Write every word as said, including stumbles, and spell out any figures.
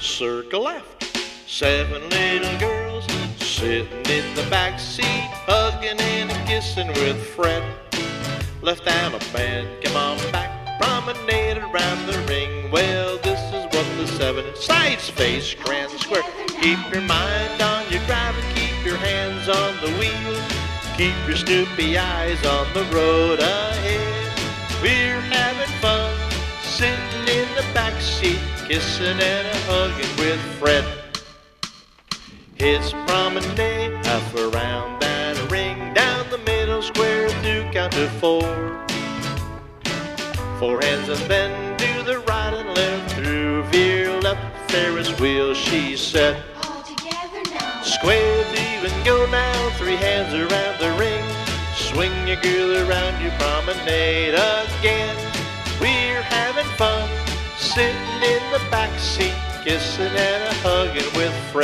circle left. Seven little girls sitting in the back seat, hugging and kissing with Fred. Left down a band, come on back, promenade around the ring. Well, this is what the seven sides face, grand square. Keep your mind on your drive and keep your hands on the wheel. Keep your snoopy eyes on the road ahead. We're having fun, sitting in the back seat, kissing and a hugging with Fred. It's promenade, half around that ring, down the middle square through count to four. Four hands and then do the right and left, through veer left, Ferris wheel, she said. All together now. Square through and go now, three hands around the ring. Swing your girl around your promenade again. We're having fun, sitting in the back seat, kissing and a hugging with Fred.